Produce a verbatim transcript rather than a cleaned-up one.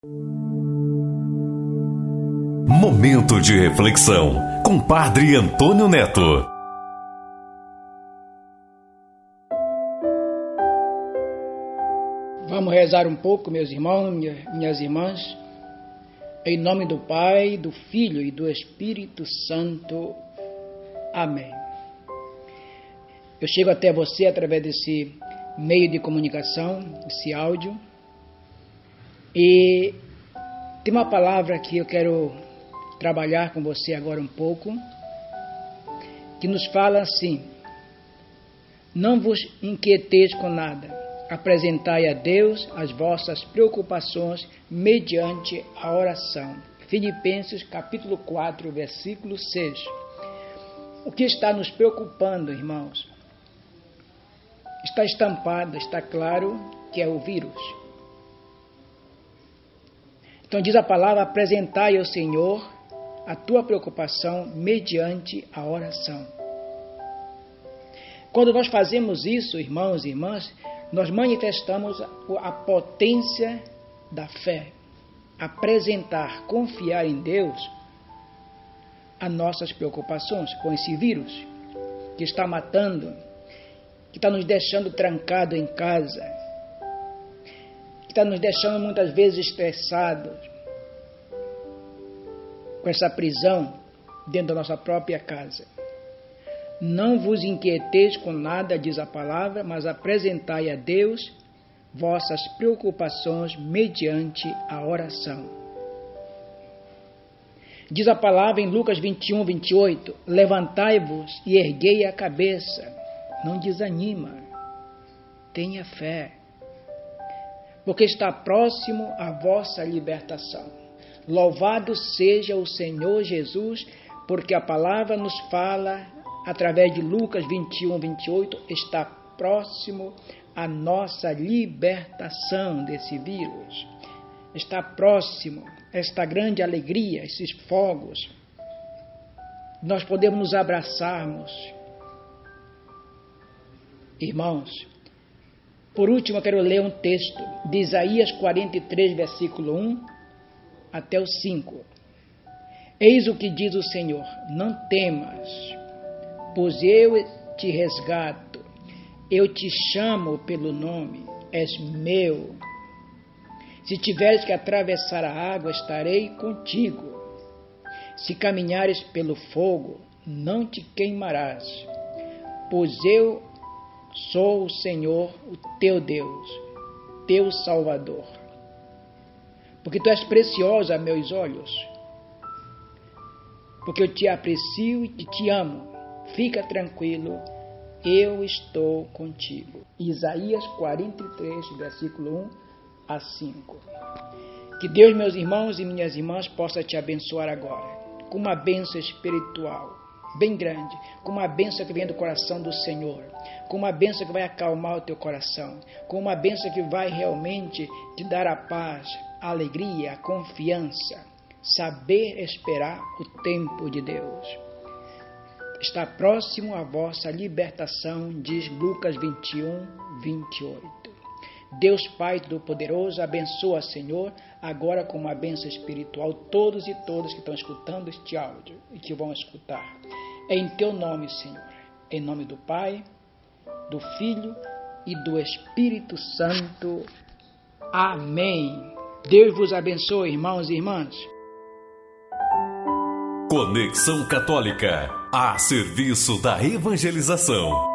Momento de reflexão com Padre Antônio Neto. Vamos rezar um pouco, meus irmãos, minhas irmãs, em nome do Pai, do Filho e do Espírito Santo. Amém. Eu chego até você através desse meio de comunicação, esse áudio, e tem uma palavra que eu quero trabalhar com você agora um pouco, que nos fala assim: não vos inquieteis com nada, apresentai a Deus as vossas preocupações mediante a oração. Filipenses capítulo quatro, versículo seis. O que está nos preocupando, irmãos? Está estampado, está claro que é o vírus. Então diz a palavra: apresentai ao Senhor a tua preocupação mediante a oração. Quando nós fazemos isso, irmãos e irmãs, nós manifestamos a potência da fé. Apresentar, confiar em Deus as nossas preocupações com esse vírus que está matando, que está nos deixando trancados em casa, que está nos deixando muitas vezes estressados com essa prisão dentro da nossa própria casa. Não vos inquieteis com nada, diz a palavra, mas apresentai a Deus vossas preocupações mediante a oração. Diz a palavra em Lucas vinte e um, vinte e oito, levantai-vos e erguei a cabeça. Não desanima, tenha fé, porque está próximo a vossa libertação. Louvado seja o Senhor Jesus, porque a palavra nos fala, através de Lucas vinte e um, vinte e oito, está próximo a nossa libertação desse vírus. Está próximo esta grande alegria, esses fogos. Nós podemos nos abraçarmos. Irmãos, por último eu quero ler um texto de Isaías quarenta e três, versículo um até o cinco. Eis o que diz o Senhor: não temas, pois eu te resgato, eu te chamo pelo nome, és meu. Se tiveres que atravessar a água, estarei contigo. Se caminhares pelo fogo, não te queimarás, pois eu sou o Senhor, o teu Deus, teu Salvador. Porque tu és preciosa a meus olhos, porque eu te aprecio e te amo. Fica tranquilo, eu estou contigo. Isaías quarenta e três, versículo um a cinco. Que Deus, meus irmãos e minhas irmãs, possa te abençoar agora, com uma bênção espiritual bem grande, com uma bênção que vem do coração do Senhor, com uma bênção que vai acalmar o teu coração, com uma bênção que vai realmente te dar a paz, a alegria, a confiança, saber esperar o tempo de Deus. Está próximo a vossa libertação, diz Lucas vinte e um, vinte e oito. Deus Pai Todo-Poderoso, abençoa, Senhor, agora com uma bênção espiritual, todos e todas que estão escutando este áudio e que vão escutar. É em teu nome, Senhor, em nome do Pai, do Filho e do Espírito Santo. Amém. Deus vos abençoe, irmãos e irmãs. Conexão Católica, a serviço da evangelização.